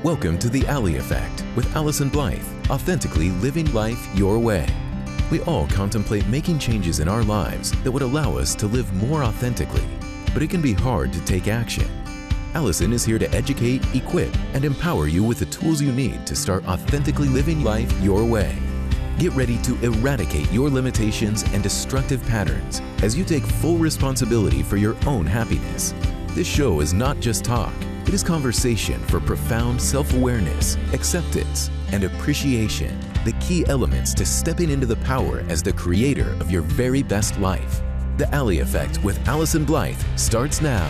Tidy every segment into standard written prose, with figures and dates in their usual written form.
Welcome to The Alley Effect with Allison Blythe, authentically living life your way. We all contemplate making changes in our lives that would allow us to live more authentically, but it can be hard to take action. Allison is here to educate, equip, and empower you with the tools you need to start authentically living life your way. Get ready to eradicate your limitations and destructive patterns as you take full responsibility for your own happiness. This show is not just talk. It is conversation for profound self-awareness, acceptance, and appreciation, the key elements to stepping into the power as the creator of your very best life. The Alley Effect with Allison Blythe starts now.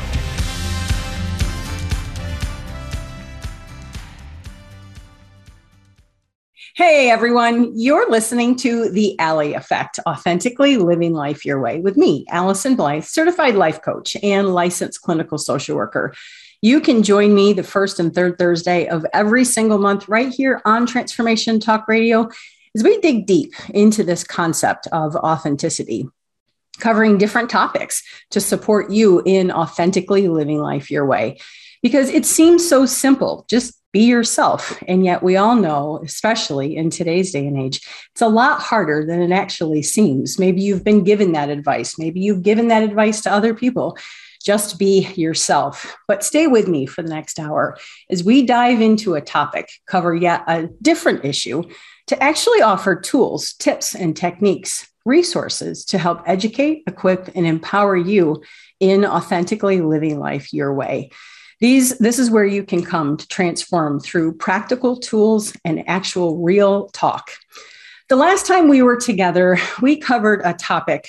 Hey everyone, you're listening to The Alley Effect, authentically living life your way with me, Allison Blythe, certified life coach and licensed clinical social worker. You can join me the first and third Thursday of every single month right here on Transformation Talk Radio as we dig deep into this concept of authenticity, covering different topics to support you in authentically living life your way. Because it seems so simple, just be yourself. And yet we all know, especially in today's day and age, it's a lot harder than it actually seems. Maybe you've been given that advice. Maybe you've given that advice to other people. Just be yourself. But stay with me for the next hour as we dive into a topic, cover yet a different issue, to actually offer tools, tips, and techniques, resources to help educate, equip, and empower you in authentically living life your way. This is where you can come to transform through practical tools and actual real talk. The last time we were together, we covered a topic.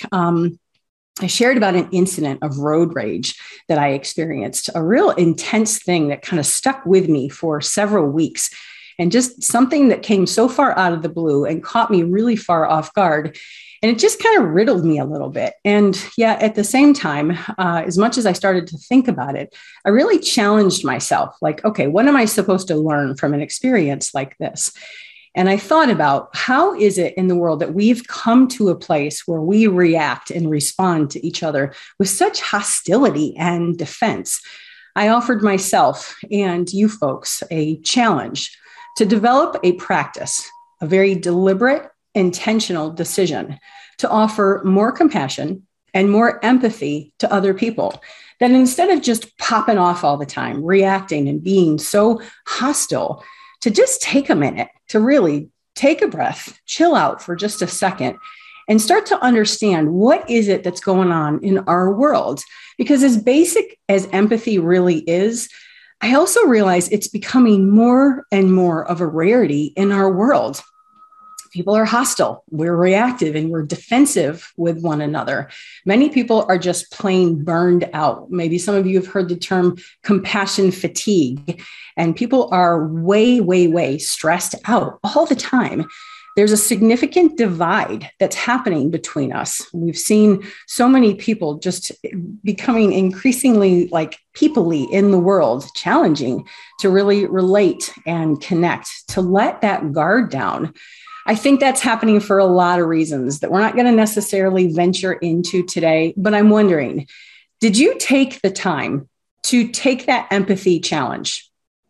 I shared about an incident of road rage that I experienced, a real intense thing that kind of stuck with me for several weeks, and just something that came so far out of the blue and caught me really far off guard. And it just kind of riddled me a little bit. And yet at the same time, as much as I started to think about it, I really challenged myself, like, okay, what am I supposed to learn from an experience like this? And I thought about how is it in the world that we've come to a place where we react and respond to each other with such hostility and defense. I offered myself and you folks a challenge to develop a practice, a very deliberate, intentional decision to offer more compassion and more empathy to other people. That instead of just popping off all the time, reacting and being so hostile, to just take a minute to really take a breath, chill out for just a second, and start to understand what is it that's going on in our world. Because as basic as empathy really is, I also realize it's becoming more and more of a rarity in our world. People are hostile, we're reactive, and we're defensive with one another. Many people are just plain burned out. Maybe some of you have heard the term compassion fatigue, and people are way stressed out all the time. There's a significant divide that's happening between us. We've seen so many people just becoming increasingly like people-y in the world, challenging to really relate and connect, to let that guard down. I think that's happening for a lot of reasons that we're not going to necessarily venture into today, but I'm wondering, did you take the time to take that empathy challenge?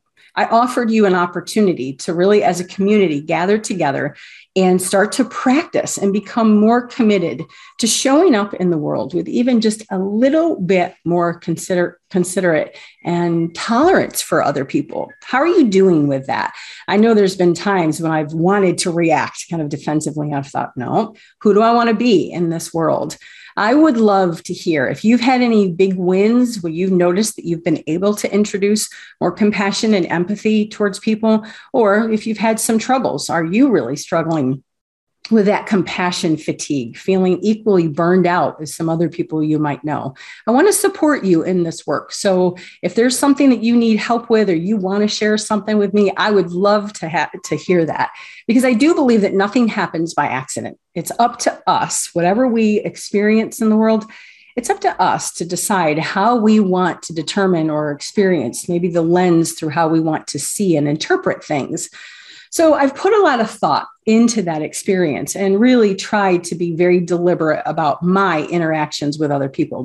I offered you an opportunity to really, as a community, gather together and start to practice and become more committed to showing up in the world with even just a little bit more considerate and tolerance for other people. How are you doing with that? I know there's been times when I've wanted to react kind of defensively. I've thought, no, who do I want to be in this world? I would love to hear if you've had any big wins where you've noticed that you've been able to introduce more compassion and empathy towards people, or if you've had some troubles. Are you really struggling with that compassion fatigue, feeling equally burned out as some other people you might know? I want to support you in this work. So if there's something that you need help with, or you want to share something with me, I would love to hear that, because I do believe that nothing happens by accident. It's up to us, whatever we experience in the world, it's up to us to decide how we want to determine or experience, maybe the lens through how we want to see and interpret things. So I've put a lot of thought into that experience and really tried to be very deliberate about my interactions with other people.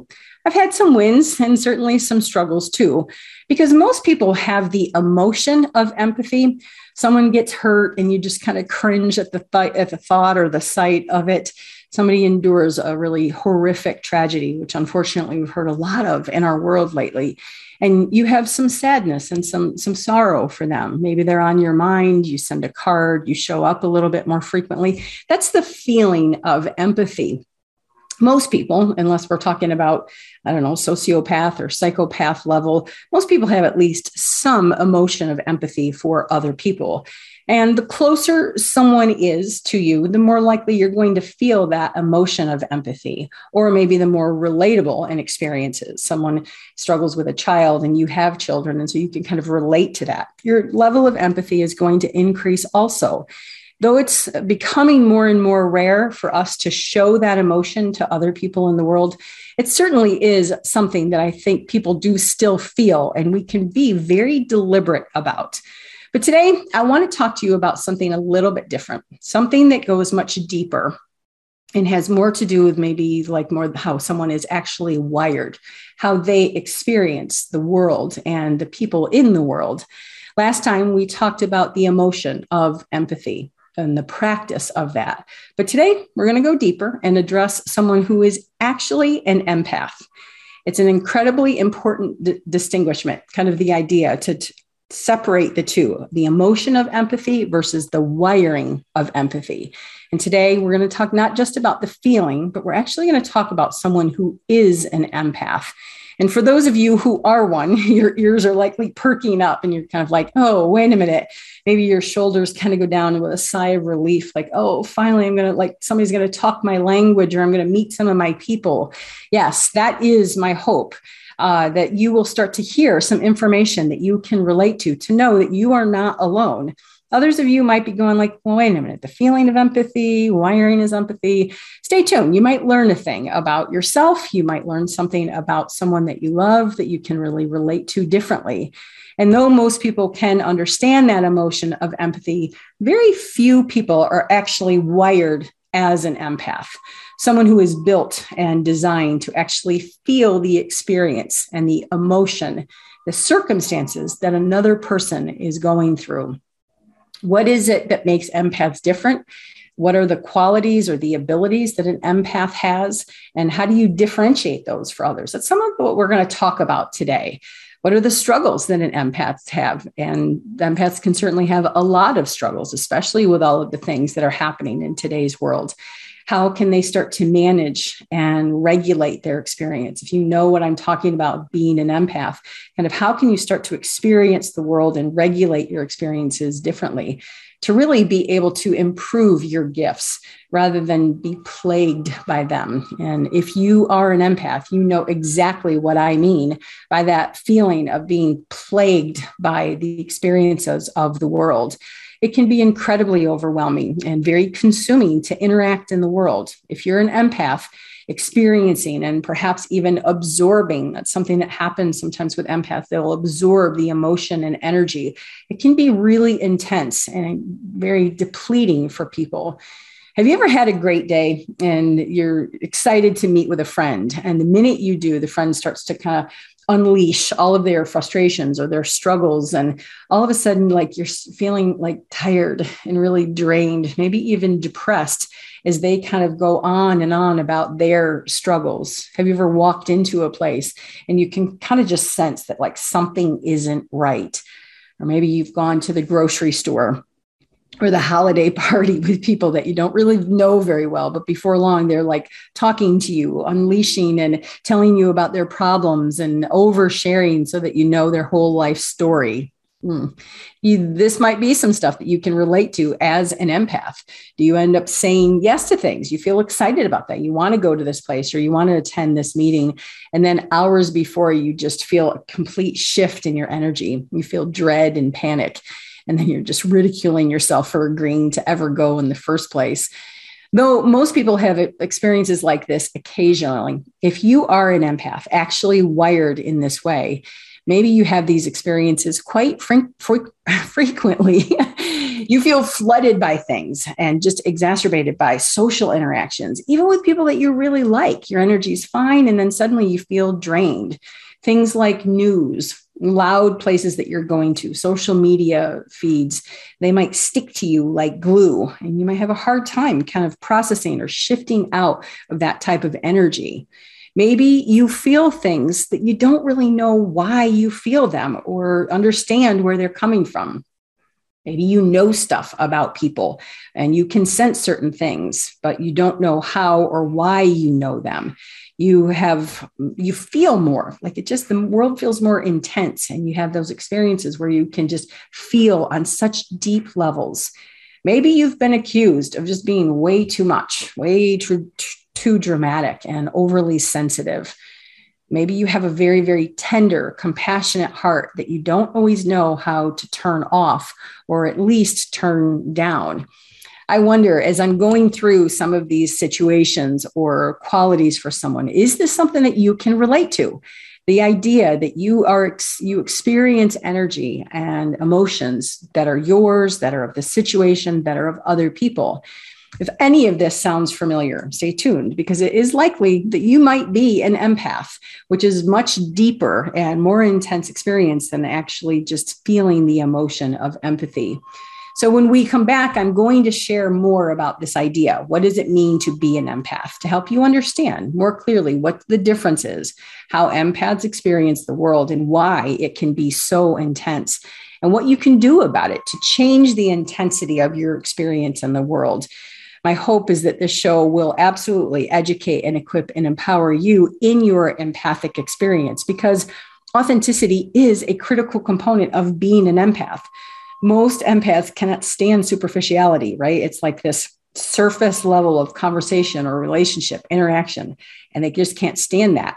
I've had some wins and certainly some struggles too, because most people have the emotion of empathy. Someone gets hurt and you just kind of cringe at the thought or the sight of it. Somebody endures a really horrific tragedy, which unfortunately we've heard a lot of in our world lately. And you have some sadness and some sorrow for them. Maybe they're on your mind. You send a card, you show up a little bit more frequently. That's the feeling of empathy. Most people, unless we're talking about, sociopath or psychopath level, most people have at least some emotion of empathy for other people. And the closer someone is to you, the more likely you're going to feel that emotion of empathy, or maybe the more relatable an experience is. Someone struggles with a child and you have children, and so you can kind of relate to that. Your level of empathy is going to increase also. Though it's becoming more and more rare for us to show that emotion to other people in the world, it certainly is something that I think people do still feel, and we can be very deliberate about. But today, I want to talk to you about something a little bit different, something that goes much deeper and has more to do with maybe like more how someone is actually wired, how they experience the world and the people in the world. Last time, we talked about the emotion of empathy and the practice of that. But today, we're going to go deeper and address someone who is actually an empath. It's an incredibly important distinguishment, kind of the idea to separate the two, the emotion of empathy versus the wiring of empathy. And today we're going to talk not just about the feeling, but we're actually going to talk about someone who is an empath. And for those of you who are one, your ears are likely perking up and you're kind of like, oh, wait a minute. Maybe your shoulders kind of go down with a sigh of relief, like, oh, finally, somebody's going to talk my language, or I'm going to meet some of my people. Yes, that is my hope. That you will start to hear some information that you can relate to know that you are not alone. Others of you might be going like, well, wait a minute, the feeling of empathy, wiring is empathy. Stay tuned. You might learn a thing about yourself. You might learn something about someone that you love that you can really relate to differently. And though most people can understand that emotion of empathy, very few people are actually wired as an empath, someone who is built and designed to actually feel the experience and the emotion, the circumstances that another person is going through. What is it that makes empaths different? What are the qualities or the abilities that an empath has? And how do you differentiate those for others? That's some of what we're going to talk about today. What are the struggles that an empath have? And empaths can certainly have a lot of struggles, especially with all of the things that are happening in today's world. How can they start to manage and regulate their experience? If you know what I'm talking about being an empath, kind of how can you start to experience the world and regulate your experiences differently to really be able to improve your gifts rather than be plagued by them? And if you are an empath, you know exactly what I mean by that feeling of being plagued by the experiences of the world. It can be incredibly overwhelming and very consuming to interact in the world. If you're an empath, experiencing and perhaps even absorbing, that's something that happens sometimes with empaths, they'll absorb the emotion and energy. It can be really intense and very depleting for people. Have you ever had a great day and you're excited to meet with a friend, and the minute you do, the friend starts to kind of unleash all of their frustrations or their struggles, and all of a sudden, like, you're feeling like tired and really drained, maybe even depressed, as they kind of go on and on about their struggles? Have you ever walked into a place and you can kind of just sense that like something isn't right? Or maybe you've gone to the grocery store or the holiday party with people that you don't really know very well, but before long, they're like talking to you, unleashing and telling you about their problems and oversharing so that you know their whole life story. This might be some stuff that you can relate to as an empath. Do you end up saying yes to things? You feel excited about that. You want to go to this place or you want to attend this meeting. And then hours before, you just feel a complete shift in your energy. You feel dread and panic. And then you're just ridiculing yourself for agreeing to ever go in the first place. Though most people have experiences like this occasionally, if you are an empath, actually wired in this way, maybe you have these experiences quite frequently. You feel flooded by things and just exacerbated by social interactions, even with people that you really like. Your energy is fine, and then suddenly you feel drained. Things like news, loud places that you're going to, social media feeds, they might stick to you like glue, and you might have a hard time kind of processing or shifting out of that type of energy. Maybe you feel things that you don't really know why you feel them or understand where they're coming from. Maybe you know stuff about people and you can sense certain things, but you don't know how or why you know them. You feel more like the world feels more intense, and you have those experiences where you can just feel on such deep levels. Maybe you've been accused of just being way too much, way too dramatic and overly sensitive. Maybe you have a very, very tender, compassionate heart that you don't always know how to turn off or at least turn down. I wonder, as I'm going through some of these situations or qualities for someone, is this something that you can relate to? The idea that you experience energy and emotions that are yours, that are of the situation, that are of other people. If any of this sounds familiar, stay tuned, because it is likely that you might be an empath, which is much deeper and more intense experience than actually just feeling the emotion of empathy. So when we come back, I'm going to share more about this idea. What does it mean to be an empath? To help you understand more clearly what the difference is, how empaths experience the world and why it can be so intense, and what you can do about it to change the intensity of your experience in the world. My hope is that this show will absolutely educate and equip and empower you in your empathic experience, because authenticity is a critical component of being an empath. Most empaths cannot stand superficiality, right? It's like this surface level of conversation or relationship interaction, and they just can't stand that.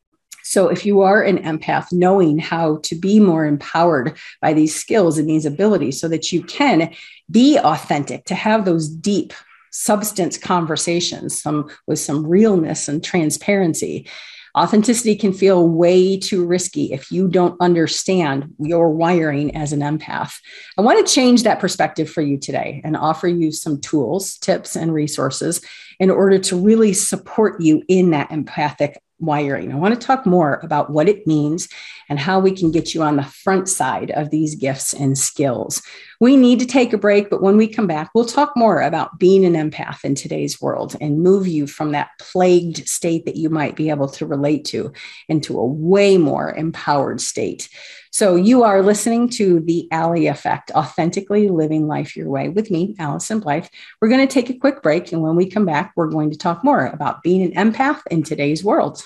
So if you are an empath, knowing how to be more empowered by these skills and these abilities so that you can be authentic, to have those deep substance conversations, with some realness and transparency. Authenticity can feel way too risky if you don't understand your wiring as an empath. I want to change that perspective for you today and offer you some tools, tips, and resources in order to really support you in that empathic wiring. I want to talk more about what it means and how we can get you on the front side of these gifts and skills. We need to take a break, but when we come back, we'll talk more about being an empath in today's world and move you from that plagued state that you might be able to relate to into a way more empowered state. So you are listening to The Allie Effect, Authentically Living Life Your Way with me, Allison Blythe. We're going to take a quick break, and when we come back, we're going to talk more about being an empath in today's world.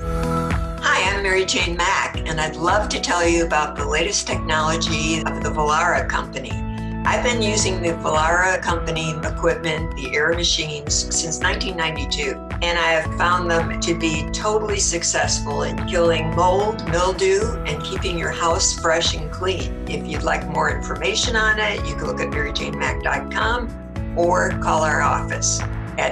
Hi, I'm Mary Jane Mack, and I'd love to tell you about the latest technology of the Vollara company. I've been using the Vollara company equipment, the air machines, since 1992, and I have found them to be totally successful in killing mold, mildew, and keeping your house fresh and clean. If you'd like more information on it, you can look at maryjanemack.com or call our office at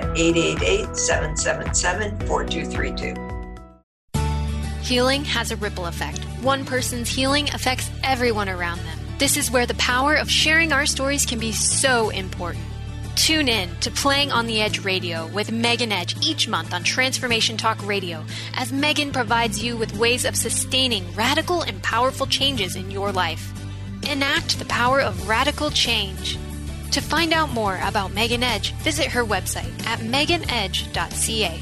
888-777-4232. Healing has a ripple effect. One person's healing affects everyone around them. This is where the power of sharing our stories can be so important. Tune in to Playing on the Edge Radio with Megan Edge each month on Transformation Talk Radio, as Megan provides you with ways of sustaining radical and powerful changes in your life. Enact the power of radical change. To find out more about Megan Edge, visit her website at meganedge.ca.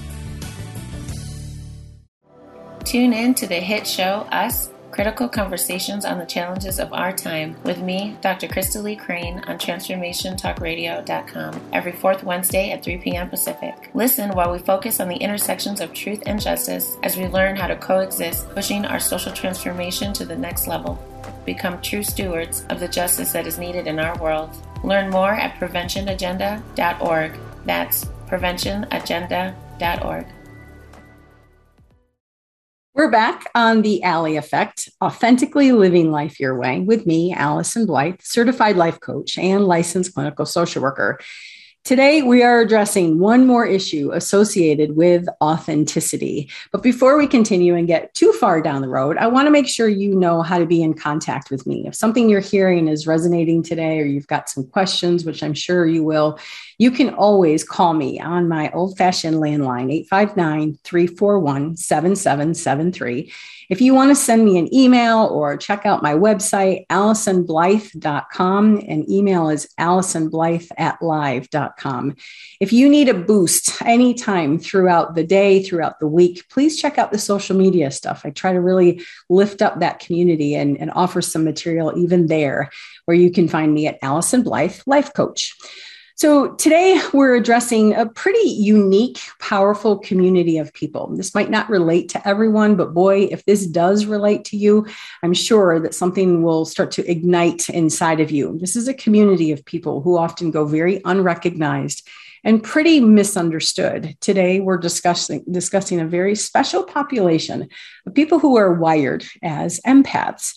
Tune in to the hit show Us, Critical Conversations on the Challenges of Our Time with me, Dr. Krista Lee Crane, on TransformationTalkRadio.com every fourth Wednesday at 3 p.m. Pacific. Listen while we focus on the intersections of truth and justice as we learn how to coexist, pushing our social transformation to the next level. Become true stewards of the justice that is needed in our world. Learn more at PreventionAgenda.org. That's PreventionAgenda.org. We're back on The Allie Effect, Authentically Living Life Your Way with me, Allison Blythe, certified life coach and licensed clinical social worker. Today, we are addressing one more issue associated with authenticity. But before we continue and get too far down the road, I want to make sure you know how to be in contact with me. If something you're hearing is resonating today, or you've got some questions, which I'm sure you will, you can always call me on my old-fashioned landline, 859-341-7773. If you want to send me an email or check out my website, AlisonBlythe.com, and email is AlisonBlythe@live.com. If you need a boost anytime throughout the day, throughout the week, please check out the social media stuff. I try to really lift up that community and offer some material even there, where you can find me at Alison Blythe Life Coach. So today we're addressing a pretty unique, powerful community of people. This might not relate to everyone, but boy, if this does relate to you, I'm sure that something will start to ignite inside of you. This is a community of people who often go very unrecognized and pretty misunderstood. Today, we're discussing a very special population of people who are wired as empaths.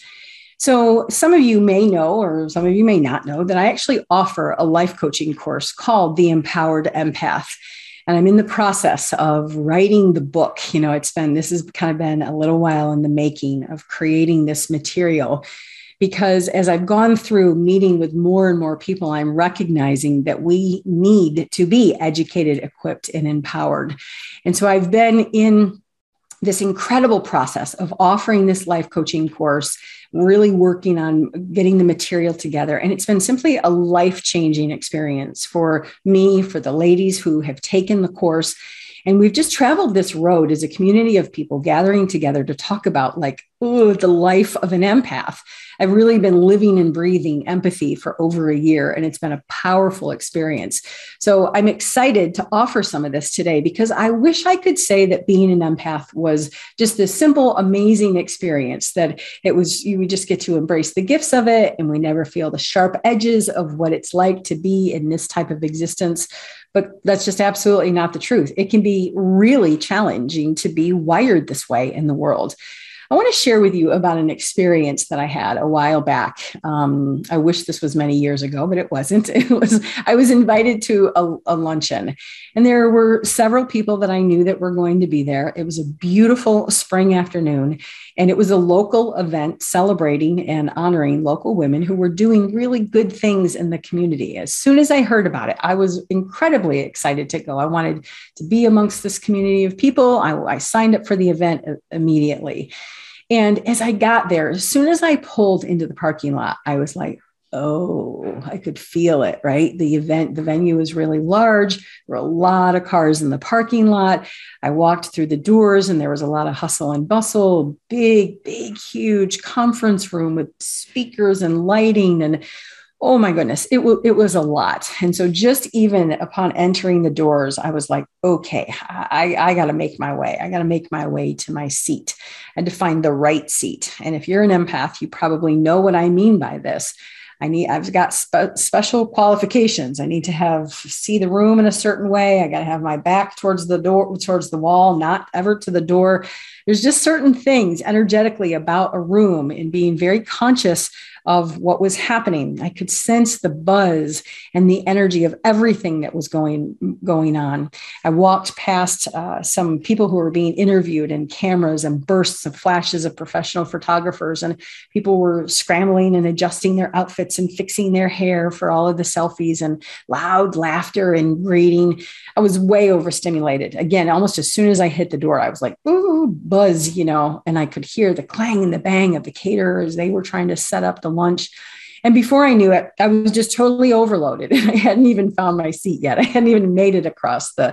So some of you may know, or some of you may not know, that I actually offer a life coaching course called The Empowered Empath. And I'm in the process of writing the book. This has kind of been a little while in the making of creating this material, because as I've gone through meeting with more and more people, I'm recognizing that we need to be educated, equipped, and empowered. And so I've been in this incredible process of offering this life coaching course, really working on getting the material together. And it's been simply a life-changing experience for me, for the ladies who have taken the course. And we've just traveled this road as a community of people gathering together to talk about the life of an empath. I've really been living and breathing empathy for over a year, and it's been a powerful experience. So I'm excited to offer some of this today, because I wish I could say that being an empath was just this simple, amazing experience, that you would just get to embrace the gifts of it, and we never feel the sharp edges of what it's like to be in this type of existence. But that's just absolutely not the truth. It can be really challenging to be wired this way in the world. I want to share with you about an experience that I had a while back. I wish this was many years ago, but it wasn't. I was invited to a luncheon, and there were several people that I knew that were going to be there. It was a beautiful spring afternoon, and it was a local event celebrating and honoring local women who were doing really good things in the community. As soon as I heard about it, I was incredibly excited to go. I wanted to be amongst this community of people. I signed up for the event immediately. And as I got there, as soon as I pulled into the parking lot, I was like, oh, I could feel it, right? The venue was really large. There were a lot of cars in the parking lot. I walked through the doors, and there was a lot of hustle and bustle, big, huge conference room with speakers and lighting, and oh my goodness, it was a lot. And so just even upon entering the doors, I was like, okay, I got to make my way. I got to make my way to my seat and to find the right seat. And if you're an empath, you probably know what I mean by this. I've got special qualifications. I need to see the room in a certain way. I got to have my back towards the door, towards the wall, not ever to the door. There's just certain things energetically about a room, and being very conscious of what was happening. I could sense the buzz and the energy of everything that was going on. I walked past some people who were being interviewed, and cameras and bursts of flashes of professional photographers, and people were scrambling and adjusting their outfits and fixing their hair for all of the selfies, and loud laughter and greeting. I was way overstimulated. Again, almost as soon as I hit the door, I was like, ooh, buzz, and I could hear the clang and the bang of the caterers. They were trying to set up the lunch. And before I knew it, I was just totally overloaded. I hadn't even found my seat yet. I hadn't even made it across the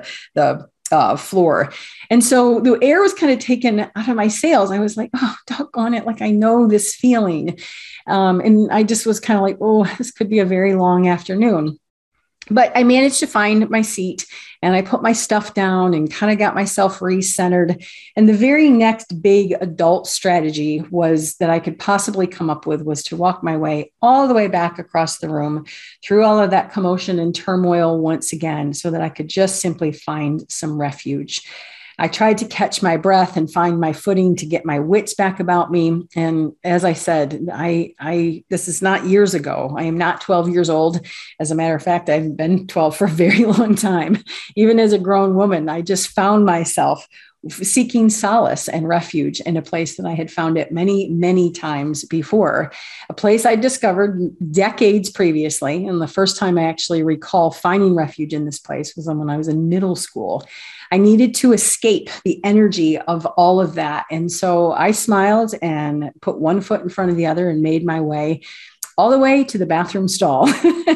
floor. And so the air was kind of taken out of my sails. I was like, oh, doggone it. I know this feeling. And I just was kind of like, oh, this could be a very long afternoon. But I managed to find my seat, and I put my stuff down and kind of got myself re-centered. And the very next big adult strategy that I could possibly come up with was to walk my way all the way back across the room through all of that commotion and turmoil once again, so that I could just simply find some refuge. I tried to catch my breath and find my footing to get my wits back about me. And as I said, this is not years ago. I am not 12 years old. As a matter of fact, I've been 12 for a very long time. Even as a grown woman, I just found myself seeking solace and refuge in a place that I had found it many, many times before, a place I discovered decades previously. And the first time I actually recall finding refuge in this place was when I was in middle school. I needed to escape the energy of all of that. And so I smiled and put one foot in front of the other and made my way all the way to the bathroom stall.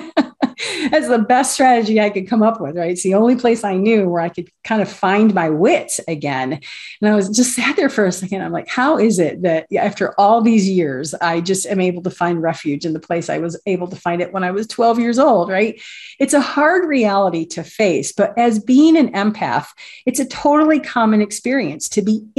That's the best strategy I could come up with, right? It's the only place I knew where I could kind of find my wits again. And I was just sat there for a second. I'm like, how is it that after all these years, I just am able to find refuge in the place I was able to find it when I was 12 years old, right? It's a hard reality to face, but as being an empath, it's a totally common experience to be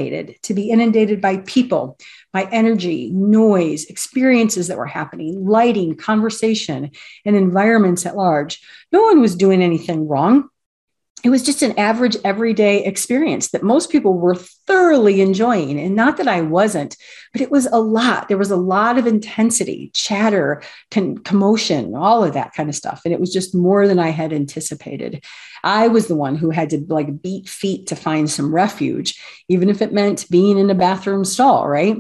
inundated by people, by energy, noise, experiences that were happening, lighting, conversation, and environments at large. No one was doing anything wrong. It was just an average everyday experience that most people were thoroughly enjoying. And not that I wasn't, but it was a lot. There was a lot of intensity, chatter, commotion, all of that kind of stuff. And it was just more than I had anticipated. I was the one who had to beat feet to find some refuge, even if it meant being in a bathroom stall, right?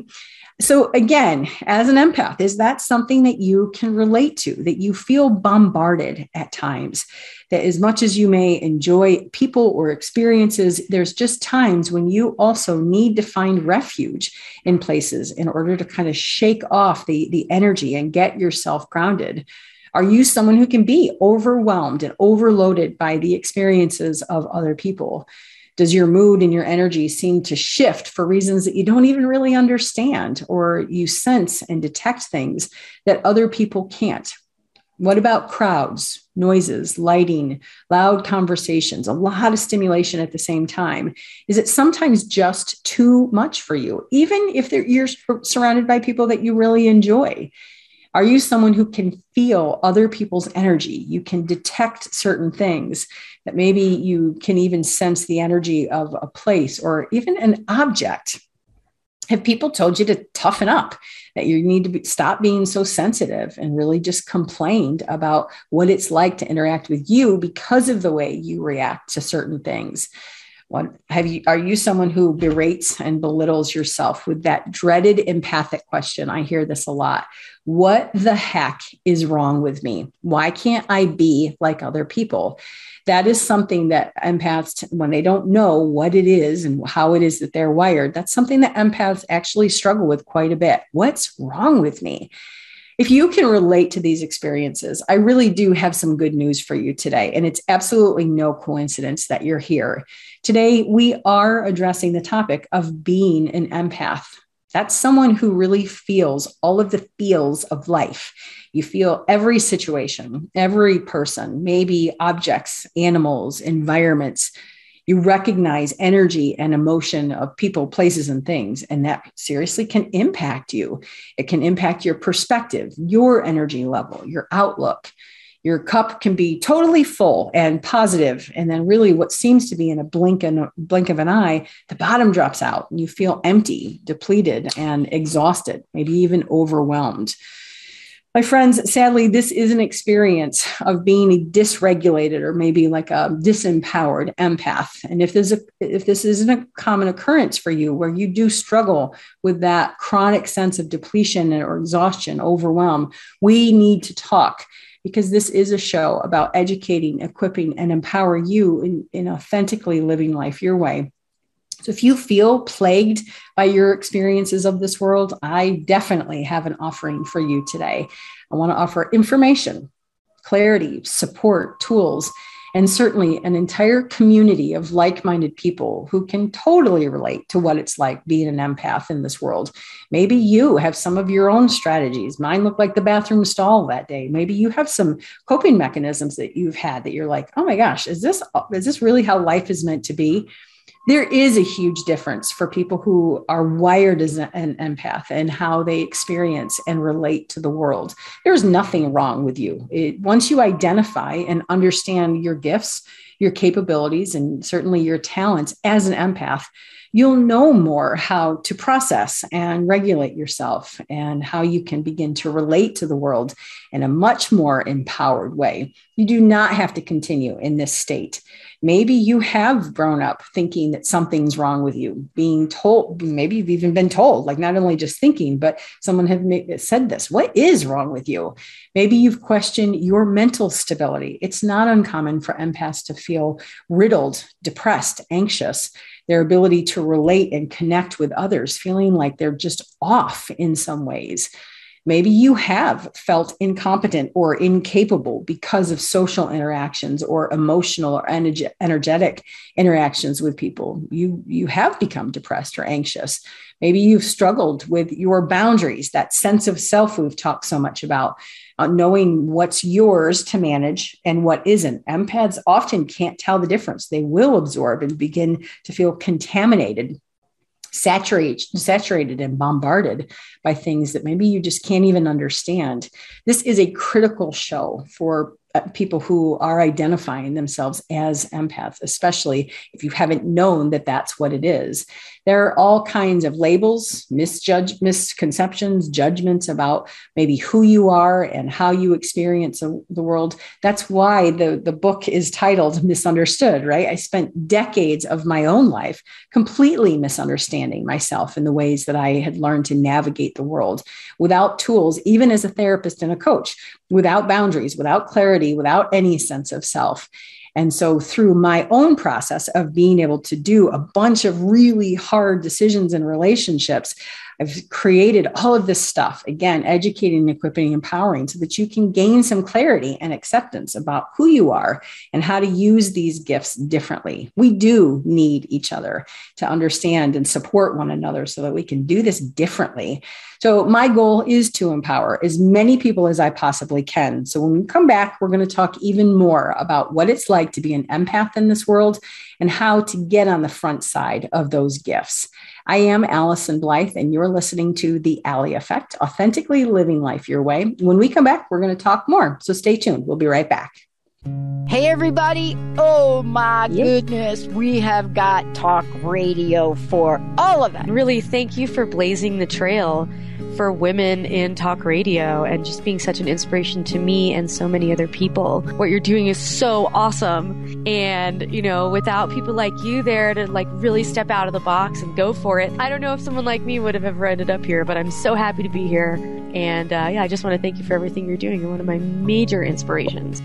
So again, as an empath, is that something that you can relate to, that you feel bombarded at times, that as much as you may enjoy people or experiences, there's just times when you also need to find refuge in places in order to kind of shake off the energy and get yourself grounded? Are you someone who can be overwhelmed and overloaded by the experiences of other people? Does your mood and your energy seem to shift for reasons that you don't even really understand, or you sense and detect things that other people can't? What about crowds, noises, lighting, loud conversations, a lot of stimulation at the same time? Is it sometimes just too much for you, even if you're surrounded by people that you really enjoy? Are you someone who can feel other people's energy? You can detect certain things that maybe you can even sense the energy of a place or even an object. Have people told you to toughen up, that you need to stop being so sensitive and really just complained about what it's like to interact with you because of the way you react to certain things? Are you someone who berates and belittles yourself with that dreaded empathic question? I hear this a lot. What the heck is wrong with me? Why can't I be like other people? That is something that empaths, when they don't know what it is and how it is that they're wired, that's something that empaths actually struggle with quite a bit. What's wrong with me? If you can relate to these experiences, I really do have some good news for you today. And it's absolutely no coincidence that you're here. Today, we are addressing the topic of being an empath. That's someone who really feels all of the feels of life. You feel every situation, every person, maybe objects, animals, environments. You recognize energy and emotion of people, places, and things, and that seriously can impact you. It can impact your perspective, your energy level, your outlook. Your cup can be totally full and positive, and then really what seems to be in a blink of an eye, the bottom drops out, and you feel empty, depleted, and exhausted, maybe even overwhelmed. My friends, sadly, this is an experience of being a dysregulated or maybe like a disempowered empath. And if this isn't a common occurrence for you, where you do struggle with that chronic sense of depletion or exhaustion, overwhelm, we need to talk, because this is a show about educating, equipping, and empowering you in authentically living life your way. So if you feel plagued by your experiences of this world, I definitely have an offering for you today. I want to offer information, clarity, support, tools, and certainly an entire community of like-minded people who can totally relate to what it's like being an empath in this world. Maybe you have some of your own strategies. Mine looked like the bathroom stall that day. Maybe you have some coping mechanisms that you've had that you're like, oh my gosh, is this really how life is meant to be? There is a huge difference for people who are wired as an empath and how they experience and relate to the world. There's nothing wrong with you. Once you identify and understand your gifts, your capabilities, and certainly your talents as an empath, you'll know more how to process and regulate yourself and how you can begin to relate to the world in a much more empowered way. You do not have to continue in this state. Maybe you have grown up thinking that something's wrong with you, being told, maybe you've even been told, like not only just thinking, but someone had said this, what is wrong with you? Maybe you've questioned your mental stability. It's not uncommon for empaths to feel riddled, depressed, anxious, their ability to relate and connect with others, feeling like they're just off in some ways. Maybe you have felt incompetent or incapable because of social interactions or emotional or energetic interactions with people. You have become depressed or anxious. Maybe you've struggled with your boundaries, that sense of self we've talked so much about, knowing what's yours to manage and what isn't. Empaths often can't tell the difference. They will absorb and begin to feel contaminated, saturated and bombarded by things that maybe you just can't even understand. This is a critical show for people who are identifying themselves as empaths, especially if you haven't known that that's what it is. There are all kinds of labels, misconceptions, judgments about maybe who you are and how you experience the world. That's why the book is titled Misunderstood, right? I spent decades of my own life completely misunderstanding myself in the ways that I had learned to navigate the world without tools, even as a therapist and a coach, without boundaries, without clarity, without any sense of self. And so through my own process of being able to do a bunch of really hard decisions in relationships, I've created all of this stuff, again, educating, equipping, empowering, so that you can gain some clarity and acceptance about who you are and how to use these gifts differently. We do need each other to understand and support one another so that we can do this differently. So my goal is to empower as many people as I possibly can. So when we come back, we're going to talk even more about what it's like to be an empath in this world and how to get on the front side of those gifts. I am Allison Blythe, and you're listening to The Allie Effect, authentically living life your way. When we come back, we're going to talk more. So stay tuned. We'll be right back. Hey, everybody. Oh, my goodness. We have got talk radio for all of it. Really, thank you for blazing the trail for women in talk radio and just being such an inspiration to me and so many other people. What you're doing is so awesome. And, you know, without people like you there to like really step out of the box and go for it, I don't know if someone like me would have ever ended up here, but I'm so happy to be here. And I just want to thank you for everything you're doing. You're one of my major inspirations.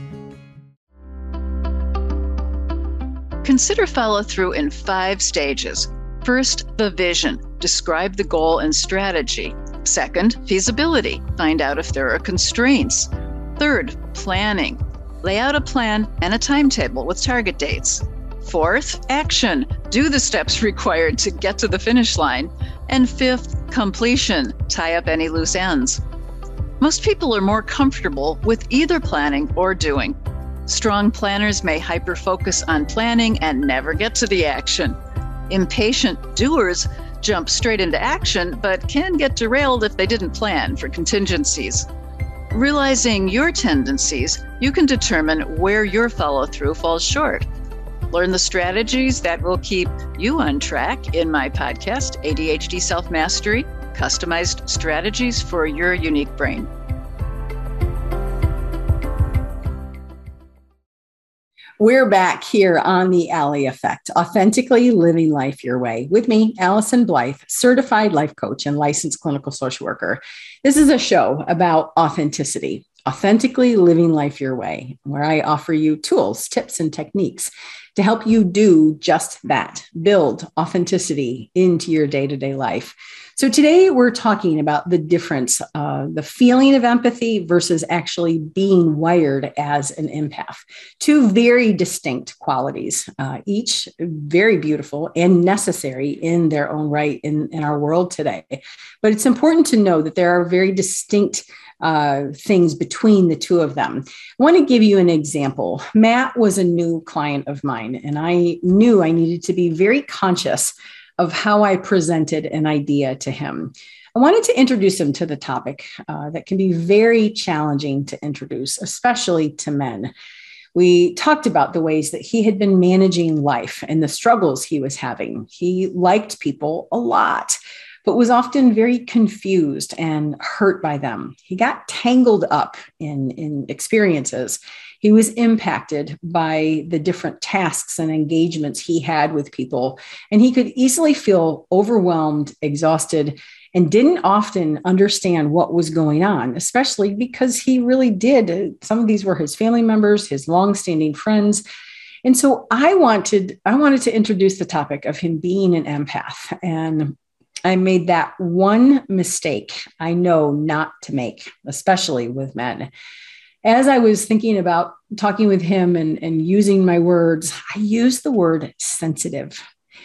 Consider follow-through in 5 stages. First, the vision. Describe the goal and strategy. Second, feasibility. Find out if there are constraints. Third, planning. Lay out a plan and a timetable with target dates. Fourth, action. Do the steps required to get to the finish line. And fifth, completion. Tie up any loose ends. Most people are more comfortable with either planning or doing. Strong planners may hyper-focus on planning and never get to the action. Impatient doers jump straight into action, but can get derailed if they didn't plan for contingencies. Realizing your tendencies, you can determine where your follow-through falls short. Learn the strategies that will keep you on track in my podcast, ADHD Self-Mastery, Customized Strategies for Your Unique Brain. We're back here on The Allie Effect, authentically living life your way. With me, Allison Blythe, certified life coach and licensed clinical social worker. This is a show about authenticity, authentically living life your way, where I offer you tools, tips, and techniques to help you do just that, build authenticity into your day-to-day life. So today we're talking about the difference, the feeling of empathy versus actually being wired as an empath. 2 very distinct qualities, each very beautiful and necessary in their own right in our world today. But it's important to know that there are very distinct things between the two of them. I want to give you an example. Matt was a new client of mine, and I knew I needed to be very conscious of how I presented an idea to him. I wanted to introduce him to the topic that can be very challenging to introduce, especially to men. We talked about the ways that he had been managing life and the struggles he was having. He liked people a lot, but was often very confused and hurt by them. He got tangled up in experiences. He was impacted by the different tasks and engagements he had with people, and he could easily feel overwhelmed, exhausted, and didn't often understand what was going on, especially because he really did. Some of these were his family members, his longstanding friends. And so I wanted to introduce the topic of him being an empath. And I made that one mistake I know not to make, especially with men. As I was thinking about talking with him and using my words, I used the word sensitive.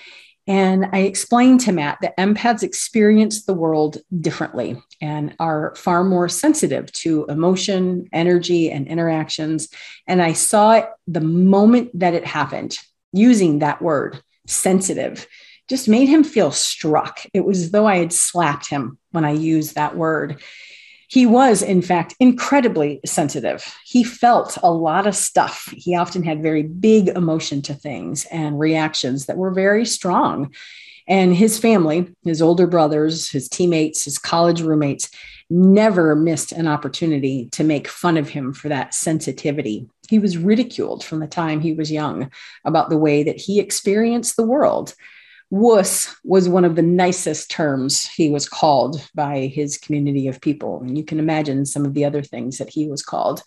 And I explained to Matt that empaths experience the world differently and are far more sensitive to emotion, energy, and interactions. And I saw it the moment that it happened. Using that word, sensitive, just made him feel struck. It was as though I had slapped him when I used that word. He was, in fact, incredibly sensitive. He felt a lot of stuff. He often had very big emotion to things and reactions that were very strong. And his family, his older brothers, his teammates, his college roommates, never missed an opportunity to make fun of him for that sensitivity. He was ridiculed from the time he was young about the way that he experienced the world. Wuss was one of the nicest terms he was called by his community of people. And you can imagine some of the other things that he was called.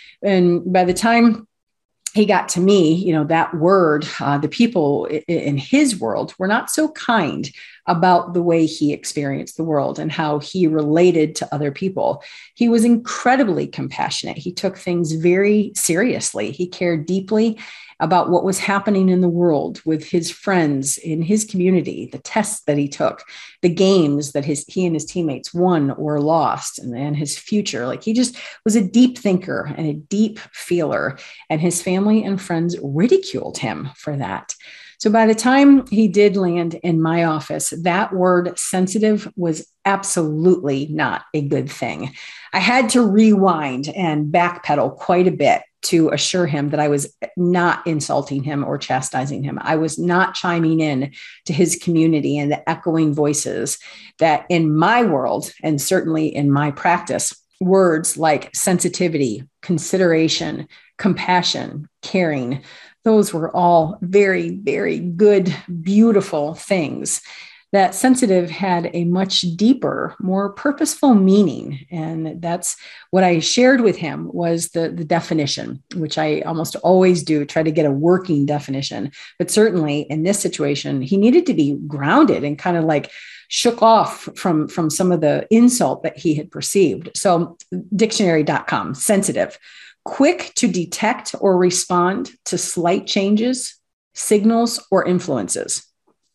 And by the time he got to me, that word, the people in his world were not so kind about the way he experienced the world and how he related to other people. He was incredibly compassionate. He took things very seriously. He cared deeply about what was happening in the world with his friends, in his community, the tests that he took, the games that he and his teammates won or lost, and his future. Like, he just was a deep thinker and a deep feeler, and his family and friends ridiculed him for that. So by the time he did land in my office, that word sensitive was absolutely not a good thing. I had to rewind and backpedal quite a bit to assure him that I was not insulting him or chastising him. I was not chiming in to his community and the echoing voices that in my world, and certainly in my practice, words like sensitivity, consideration, compassion, caring, those were all very, very good, beautiful things. That sensitive had a much deeper, more purposeful meaning. And that's what I shared with him was the definition, which I almost always do, try to get a working definition. But certainly in this situation, he needed to be grounded and kind of like shook off from some of the insult that he had perceived. So dictionary.com, sensitive, quick to detect or respond to slight changes, signals, or influences.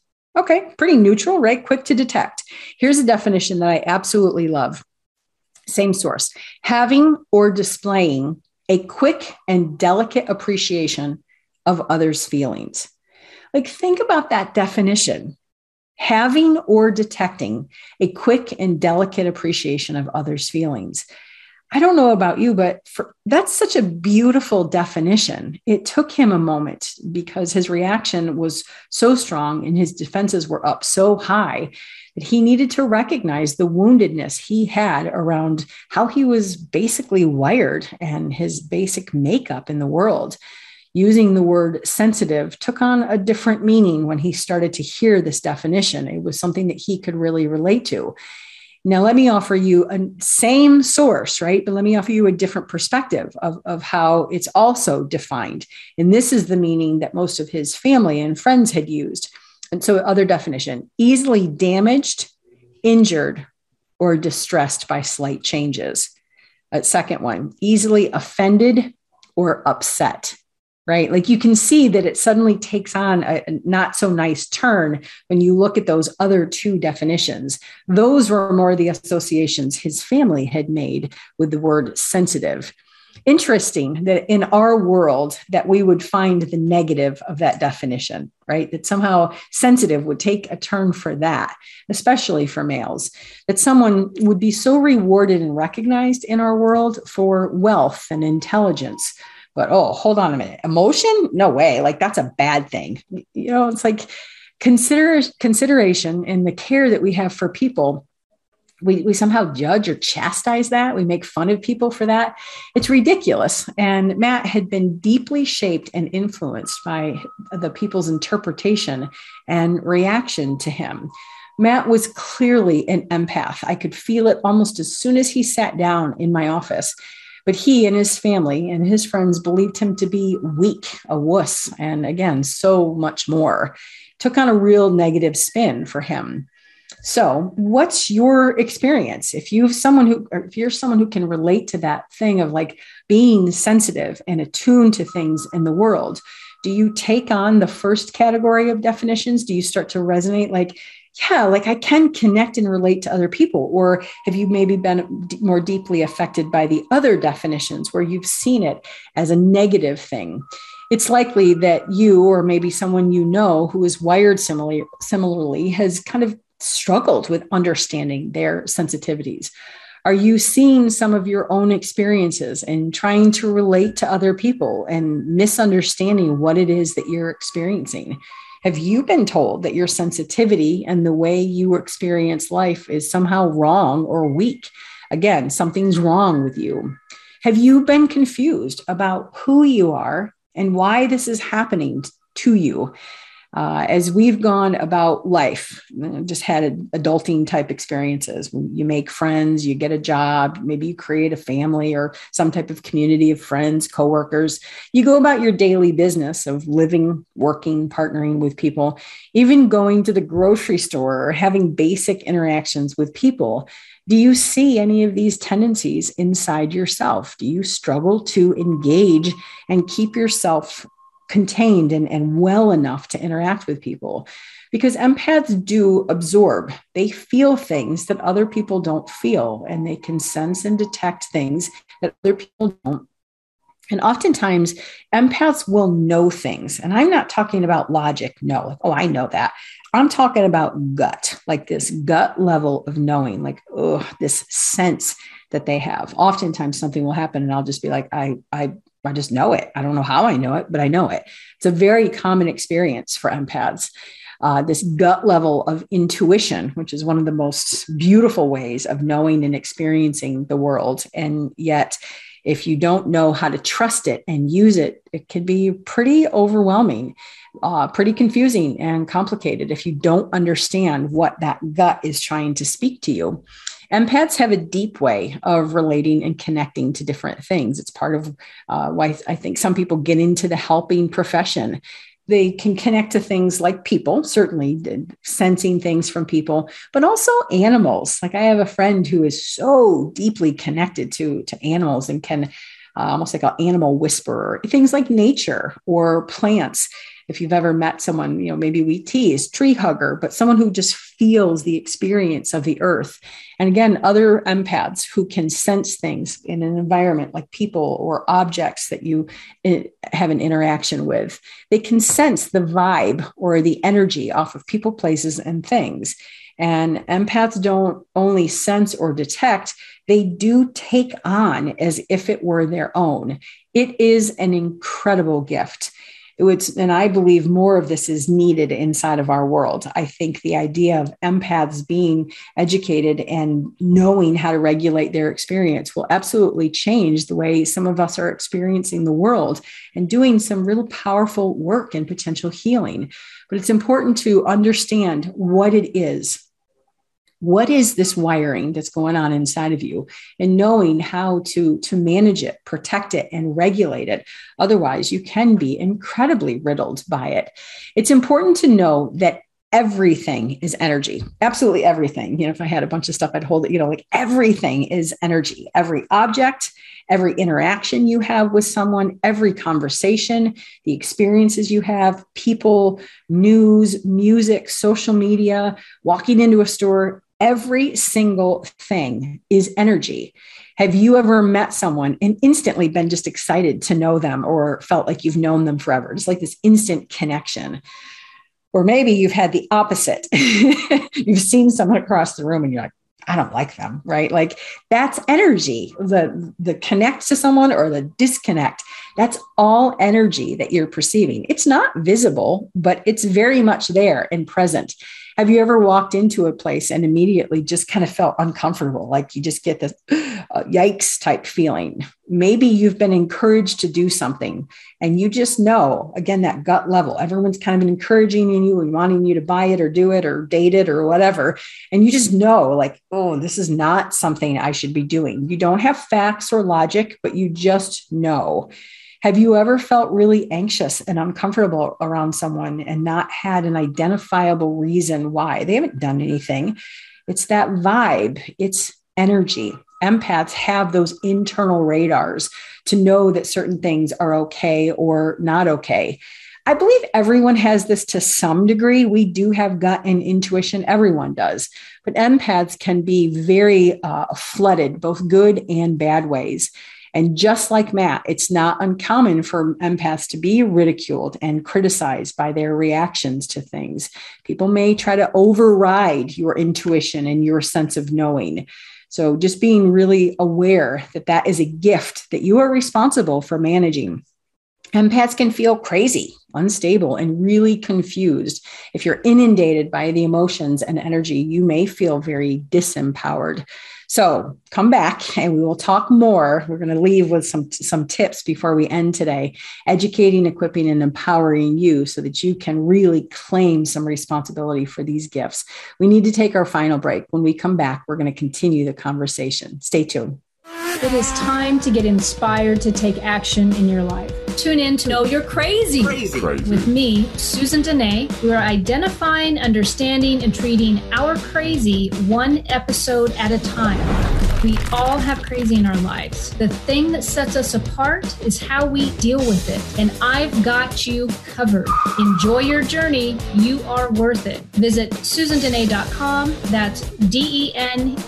Okay, pretty neutral, right? Quick to detect. Here's a definition that I absolutely love. Same source. Having or displaying a quick and delicate appreciation of others' feelings. Like, think about that definition. Having or detecting a quick and delicate appreciation of others' feelings. I don't know about you, but that's such a beautiful definition. It took him a moment because his reaction was so strong and his defenses were up so high that he needed to recognize the woundedness he had around how he was basically wired and his basic makeup in the world. Using the word sensitive took on a different meaning when he started to hear this definition. It was something that he could really relate to. Now, let me offer you a same source, right? But let me offer you a different perspective of how it's also defined. And this is the meaning that most of his family and friends had used. And so other definition, easily damaged, injured, or distressed by slight changes. Second one, easily offended or upset. right? Like you can see that it suddenly takes on a not so nice turn when you look at those other two definitions. Those were more the associations his family had made with the word sensitive. Interesting that in our world that we would find the negative of that definition, right? That somehow sensitive would take a turn for that, especially for males, that someone would be so rewarded and recognized in our world for wealth and intelligence. But, oh, hold on a minute. Emotion? No way. Like that's a bad thing. You know, it's like consideration and the care that we have for people. We somehow judge or chastise that. We make fun of people for that. It's ridiculous. And Matt had been deeply shaped and influenced by the people's interpretation and reaction to him. Matt was clearly an empath. I could feel it almost as soon as he sat down in my office. But he and his family and his friends believed him to be weak, a wuss, and again, so much more. Took on a real negative spin for him. So what's your experience? If you're someone who can relate to that thing of like being sensitive and attuned to things in the world, do you take on the first category of definitions? Do you start to resonate like, yeah, like I can connect and relate to other people? Or have you maybe been more deeply affected by the other definitions where you've seen it as a negative thing? It's likely that you, or maybe someone you know who is wired similarly has kind of struggled with understanding their sensitivities. Are you seeing some of your own experiences and trying to relate to other people and misunderstanding what it is that you're experiencing? Have you been told that your sensitivity and the way you experience life is somehow wrong or weak? Again, something's wrong with you. Have you been confused about who you are and why this is happening to you? As we've gone about life, just had adulting type experiences. You make friends, you get a job, maybe you create a family or some type of community of friends, coworkers. You go about your daily business of living, working, partnering with people, even going to the grocery store or having basic interactions with people. Do you see any of these tendencies inside yourself? Do you struggle to engage and keep yourself contained and well enough to interact with people? Because empaths do absorb. They feel things that other people don't feel, and they can sense and detect things that other people don't. And oftentimes empaths will know things. And I'm not talking about logic. No, like, oh, I know that. I'm talking about gut, like this gut level of knowing, like, oh, this sense that they have. Oftentimes something will happen and I'll just be like, I just know it. I don't know how I know it, but I know it. It's a very common experience for empaths. This gut level of intuition, which is one of the most beautiful ways of knowing and experiencing the world. And yet, if you don't know how to trust it and use it, it can be pretty overwhelming, pretty confusing and complicated if you don't understand what that gut is trying to speak to you. Empaths have a deep way of relating and connecting to different things. It's part of why I think some people get into the helping profession. They can connect to things like people, certainly sensing things from people, but also animals. Like I have a friend who is so deeply connected to animals and can almost like an animal whisperer, things like nature or plants. If you've ever met someone, maybe we tease tree hugger, but someone who just feels the experience of the earth. And again, other empaths who can sense things in an environment like people or objects that you have an interaction with. They can sense the vibe or the energy off of people, places, and things. And empaths don't only sense or detect, they do take on as if it were their own. It is an incredible gift. And I believe more of this is needed inside of our world. I think the idea of empaths being educated and knowing how to regulate their experience will absolutely change the way some of us are experiencing the world and doing some real powerful work and potential healing. But it's important to understand what it is. What is this wiring that's going on inside of you, and knowing how to manage it, protect it, and regulate it. Otherwise, you can be incredibly riddled by it. It's important to know that everything is energy. Absolutely everything. If I had a bunch of stuff, I'd hold it, like everything is energy. Every object, every interaction you have with someone, every conversation, the experiences you have, people, news, music, social media, walking into a store, every single thing is energy. Have you ever met someone and instantly been just excited to know them or felt like you've known them forever? Just like this instant connection. Or maybe you've had the opposite. You've seen someone across the room and you're like, I don't like them, right? Like that's energy. The connect to someone or the disconnect, that's all energy that you're perceiving. It's not visible, but it's very much there and present. Have you ever walked into a place and immediately just kind of felt uncomfortable? Like you just get this yikes type feeling. Maybe you've been encouraged to do something and you just know, again, that gut level, everyone's kind of been encouraging you and wanting you to buy it or do it or date it or whatever. And you just know like, oh, this is not something I should be doing. You don't have facts or logic, but you just know. Have you ever felt really anxious and uncomfortable around someone and not had an identifiable reason why? They haven't done anything. It's that vibe. It's energy. Empaths have those internal radars to know that certain things are okay or not okay. I believe everyone has this to some degree. We do have gut and intuition. Everyone does. But empaths can be very flooded, both good and bad ways. And just like Matt, it's not uncommon for empaths to be ridiculed and criticized by their reactions to things. People may try to override your intuition and your sense of knowing. So just being really aware that that is a gift that you are responsible for managing. Empaths can feel crazy, unstable, and really confused. If you're inundated by the emotions and energy, you may feel very disempowered. So come back and we will talk more. We're going to leave with some tips before we end today, educating, equipping, and empowering you so that you can really claim some responsibility for these gifts. We need to take our final break. When we come back, we're going to continue the conversation. Stay tuned. It is time to get inspired to take action in your life. Tune in to Know You're Crazy. With me, Susan Dene. We are identifying, understanding, and treating our crazy one episode at a time. We all have crazy in our lives. The thing that sets us apart is how we deal with it. And I've got you covered. Enjoy your journey. You are worth it. Visit SusanDene.com. That's DENEE.com.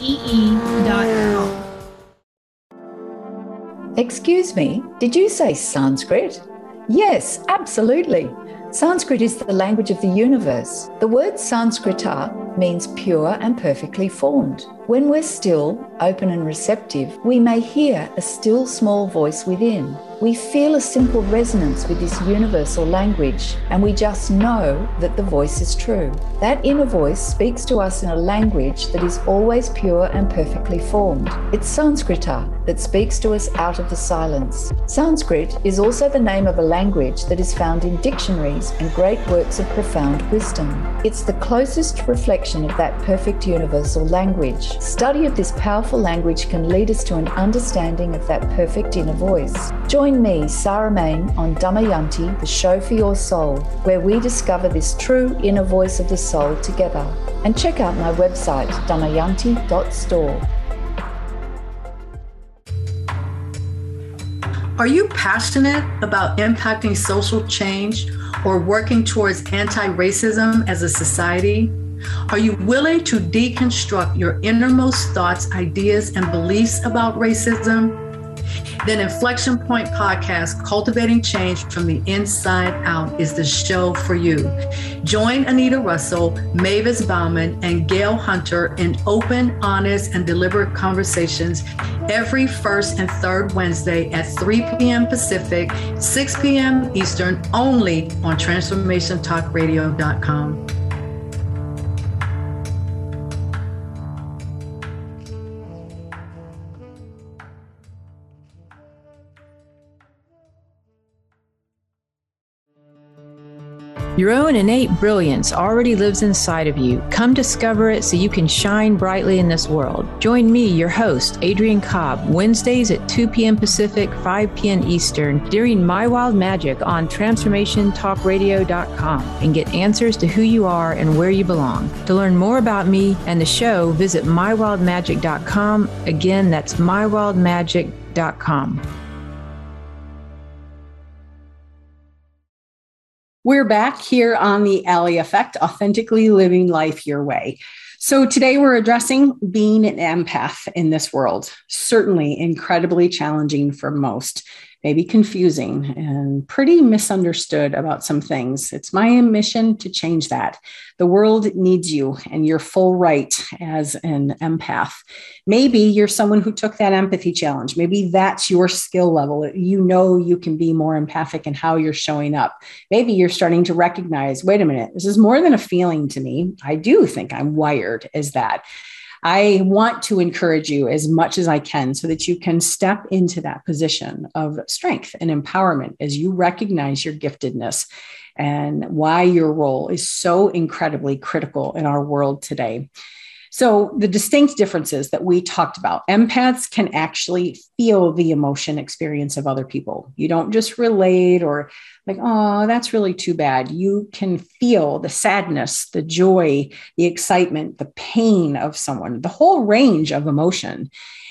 Excuse me, did you say Sanskrit? Yes, absolutely. Sanskrit is the language of the universe. The word Sanskrita means pure and perfectly formed. When we're still, open and receptive, we may hear a still small voice within. We feel a simple resonance with this universal language, and we just know that the voice is true. That inner voice speaks to us in a language that is always pure and perfectly formed. It's Sanskrita that speaks to us out of the silence. Sanskrit is also the name of a language that is found in dictionaries and great works of profound wisdom. It's the closest reflection of that perfect universal language. Study of this powerful language can lead us to an understanding of that perfect inner voice. Join me, Sarah Main, on Damayanti, the show for your soul, where we discover this true inner voice of the soul together. And check out my website, damayanti.store. Are you passionate about impacting social change or working towards anti-racism as a society? Are you willing to deconstruct your innermost thoughts, ideas, and beliefs about racism? Then Inflection Point Podcast, Cultivating Change from the Inside Out, is the show for you. Join Anita Russell, Mavis Bauman, and Gail Hunter in open, honest, and deliberate conversations every first and third Wednesday at 3 p.m. Pacific, 6 p.m. Eastern, only on TransformationTalkRadio.com. Your own innate brilliance already lives inside of you. Come discover it so you can shine brightly in this world. Join me, your host, Adrienne Cobb, Wednesdays at 2 p.m. Pacific, 5 p.m. Eastern, during My Wild Magic on TransformationTalkRadio.com, and get answers to who you are and where you belong. To learn more about me and the show, visit MyWildMagic.com. Again, that's MyWildMagic.com. We're back here on the Allie Effect, authentically living life your way. So today we're addressing being an empath in this world. Certainly incredibly challenging for most, maybe confusing and pretty misunderstood about some things. It's my mission to change that. The world needs you and your full right as an empath. Maybe you're someone who took that empathy challenge. Maybe that's your skill level. You know you can be more empathic in how you're showing up. Maybe you're starting to recognize, wait a minute, this is more than a feeling to me. I do think I'm wired as that. I want to encourage you as much as I can so that you can step into that position of strength and empowerment as you recognize your giftedness and why your role is so incredibly critical in our world today. So the distinct differences that we talked about, empaths can actually feel the emotion experience of other people. You don't just relate or like, oh, that's really too bad. You can feel the sadness, the joy, the excitement, the pain of someone, the whole range of emotion.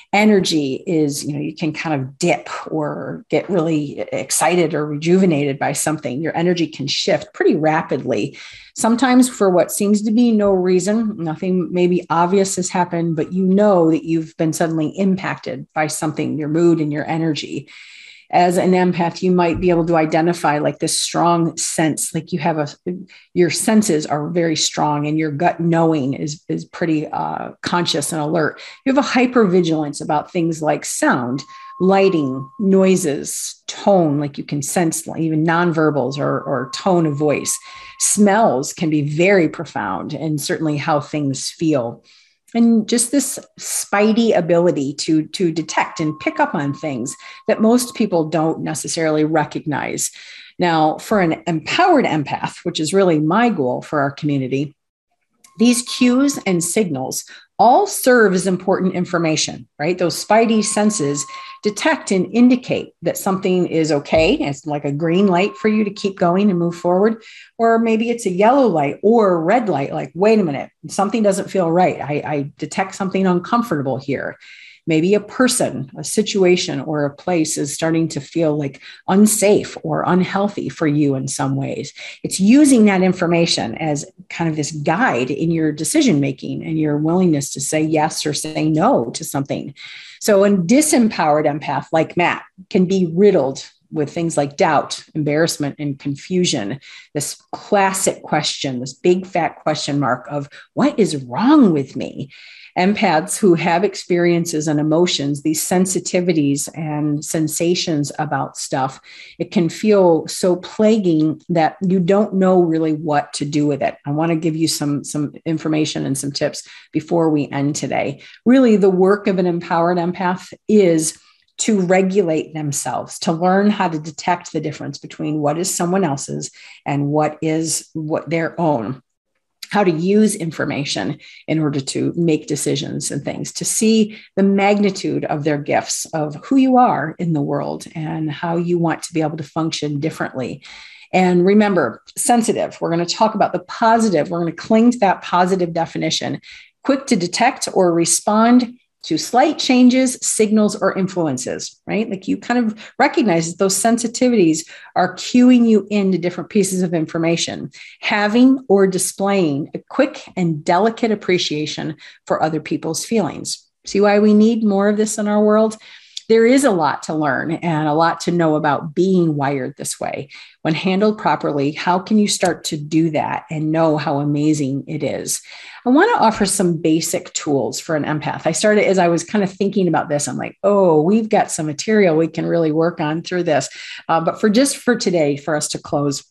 Energy is, you can kind of dip or get really excited or rejuvenated by something. Your energy can shift pretty rapidly, sometimes for what seems to be no reason. Nothing maybe obvious has happened, but you know that you've been suddenly impacted by something, your mood and your energy. As an empath, you might be able to identify like this strong sense, like you have your senses are very strong and your gut knowing is pretty conscious and alert. You have a hypervigilance about things like sound, lighting, noises, tone, like you can sense even nonverbals or tone of voice. Smells can be very profound and certainly how things feel. And just this spidey ability to detect and pick up on things that most people don't necessarily recognize. Now, for an empowered empath, which is really my goal for our community, these cues and signals all serve as important information, right? Those spidey senses detect and indicate that something is okay. It's like a green light for you to keep going and move forward. Or maybe it's a yellow light or a red light, like, wait a minute, something doesn't feel right. I detect something uncomfortable here. Maybe a person, a situation, or a place is starting to feel like unsafe or unhealthy for you in some ways. It's using that information as kind of this guide in your decision-making and your willingness to say yes or say no to something. So a disempowered empath like Matt can be riddled with things like doubt, embarrassment, and confusion. This classic question, this big fat question mark of what is wrong with me? Empaths who have experiences and emotions, these sensitivities and sensations about stuff, it can feel so plaguing that you don't know really what to do with it. I want to give you some information and some tips before we end today. Really, the work of an empowered empath is to regulate themselves, to learn how to detect the difference between what is someone else's and what their own. How to use information in order to make decisions and things, to see the magnitude of their gifts, of who you are in the world and how you want to be able to function differently. And remember, sensitive, we're going to talk about the positive. We're going to cling to that positive definition, quick to detect or respond to slight changes, signals, or influences, right? Like you kind of recognize that those sensitivities are cueing you into different pieces of information, having or displaying a quick and delicate appreciation for other people's feelings. See why we need more of this in our world? There is a lot to learn and a lot to know about being wired this way. When handled properly, how can you start to do that and know how amazing it is? I want to offer some basic tools for an empath. I started as I was kind of thinking about this. I'm like, oh, we've got some material we can really work on through this. But for today, for us to close,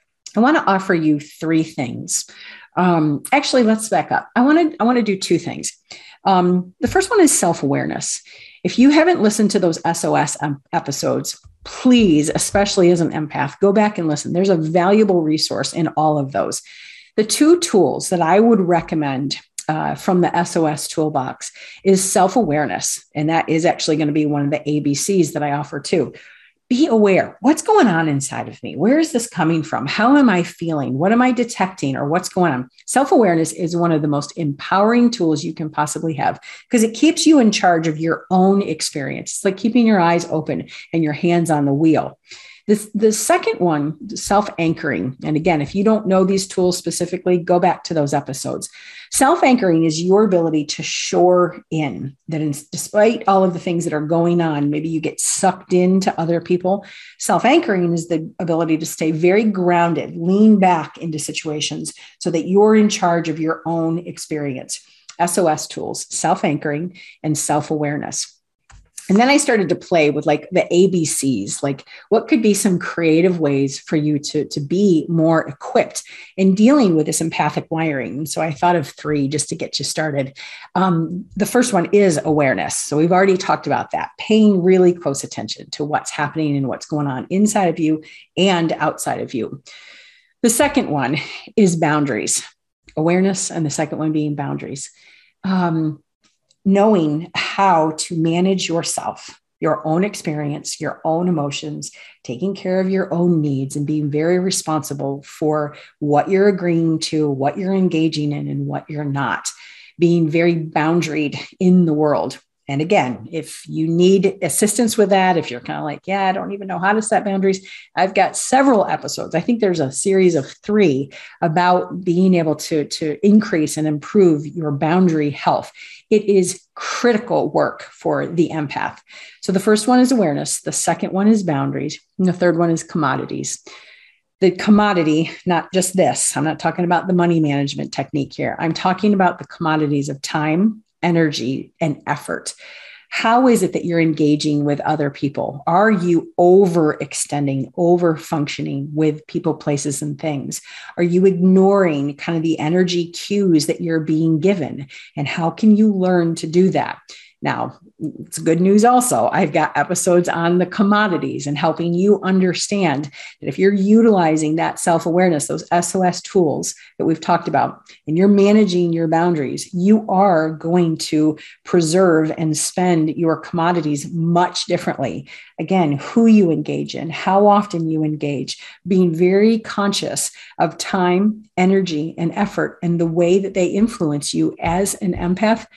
I want to offer you three things. Actually, let's back up. I want to do two things. The first one is self-awareness. If you haven't listened to those SOS episodes, please, especially as an empath, go back and listen. There's a valuable resource in all of those. The 2 tools that I would recommend from the SOS toolbox is self-awareness. And that is actually going to be one of the ABCs that I offer too. Be aware. What's going on inside of me? Where is this coming from? How am I feeling? What am I detecting, or what's going on? Self-awareness is one of the most empowering tools you can possibly have because it keeps you in charge of your own experience. It's like keeping your eyes open and your hands on the wheel. The second one, self-anchoring. And again, if you don't know these tools specifically, go back to those episodes. Self-anchoring is your ability to shore in that despite all of the things that are going on, maybe you get sucked into other people. Self-anchoring is the ability to stay very grounded, lean back into situations so that you're in charge of your own experience. SOS tools, self-anchoring and self-awareness. And then I started to play with like the ABCs, like what could be some creative ways for you to be more equipped in dealing with this empathic wiring. And so I thought of 3 just to get you started. The first one is awareness. So we've already talked about that, paying really close attention to what's happening and what's going on inside of you and outside of you. The second one is boundaries, awareness, and the second one being boundaries. Knowing how to manage yourself, your own experience, your own emotions, taking care of your own needs, and being very responsible for what you're agreeing to, what you're engaging in, and what you're not. Being very boundaried in the world. And again, if you need assistance with that, if you're kind of like, yeah, I don't even know how to set boundaries, I've got several episodes. I think there's a series of 3 about being able to increase and improve your boundary health. It is critical work for the empath. So the first one is awareness. The second one is boundaries. And the third one is commodities. The commodity, not just this. I'm not talking about the money management technique here. I'm talking about the commodities of time, energy, and effort. How is it that you're engaging with other people? Are you overextending, overfunctioning with people, places, and things? Are you ignoring kind of the energy cues that you're being given? And how can you learn to do that? Now, it's good news also. I've got episodes on the commodities and helping you understand that if you're utilizing that self-awareness, those SOS tools that we've talked about, and you're managing your boundaries, you are going to preserve and spend your commodities much differently. Again, who you engage in, how often you engage, being very conscious of time, energy, and effort, and the way that they influence you as an empath.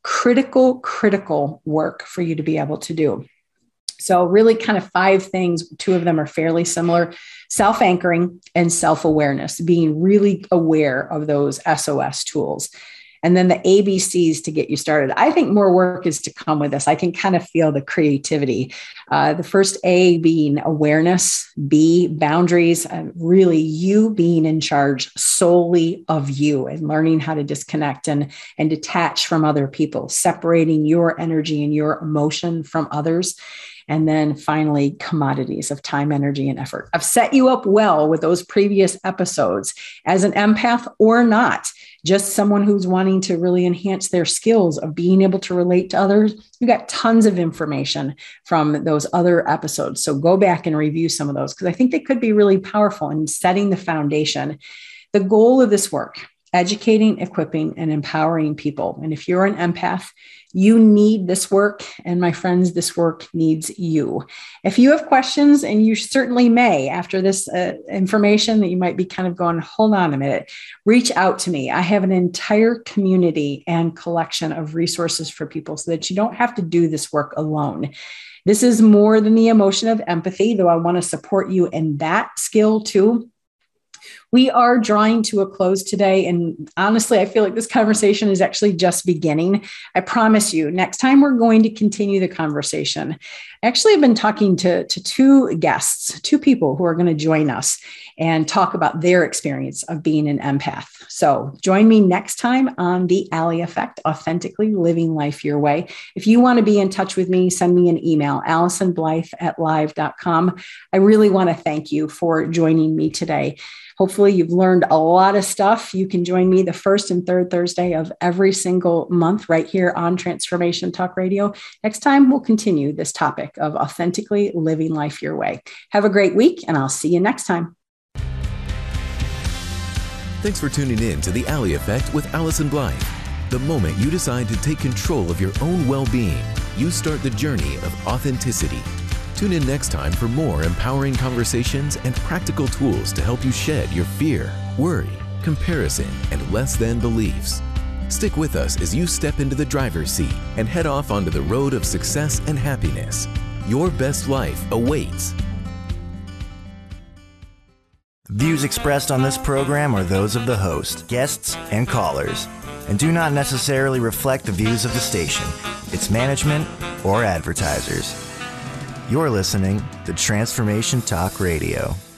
Critical work for you to be able to do. So really kind of 5 things, 2 of them are fairly similar: self-anchoring and self-awareness, being really aware of those SOS tools. And then the ABCs to get you started. I think more work is to come with this. I can kind of feel the creativity. The first A being awareness, B, boundaries, really you being in charge solely of you and learning how to disconnect and detach from other people, separating your energy and your emotion from others. And then finally, commodities of time, energy, and effort. I've set you up well with those previous episodes as an empath or not, just someone who's wanting to really enhance their skills of being able to relate to others. You got tons of information from those other episodes. So go back and review some of those because I think they could be really powerful in setting the foundation. The goal of this work, educating, equipping, and empowering people. And if you're an empath, you need this work. And my friends, this work needs you. If you have questions, and you certainly may after this information that you might be kind of going, hold on a minute, reach out to me. I have an entire community and collection of resources for people so that you don't have to do this work alone. This is more than the emotion of empathy, though I want to support you in that skill too. We are drawing to a close today. And honestly, I feel like this conversation is actually just beginning. I promise you, next time we're going to continue the conversation. Actually, I've been talking to 2 guests, 2 people who are going to join us and talk about their experience of being an empath. So join me next time on The Allie Effect, Authentically Living Life Your Way. If you want to be in touch with me, send me an email, AlisonBlythe@live.com. I really want to thank you for joining me today. Hopefully Hopefully you've learned a lot of stuff. You can join me the first and third Thursday of every single month right here on Transformation Talk Radio. Next time, we'll continue this topic of authentically living life your way. Have a great week, and I'll see you next time. Thanks for tuning in to The Allie Effect with Allison Blythe. The moment you decide to take control of your own well-being, you start the journey of authenticity. Tune in next time for more empowering conversations and practical tools to help you shed your fear, worry, comparison, and less than beliefs. Stick with us as you step into the driver's seat and head off onto the road of success and happiness. Your best life awaits. Views expressed on this program are those of the host, guests, and callers, and do not necessarily reflect the views of the station, its management, or advertisers. You're listening to Transformation Talk Radio.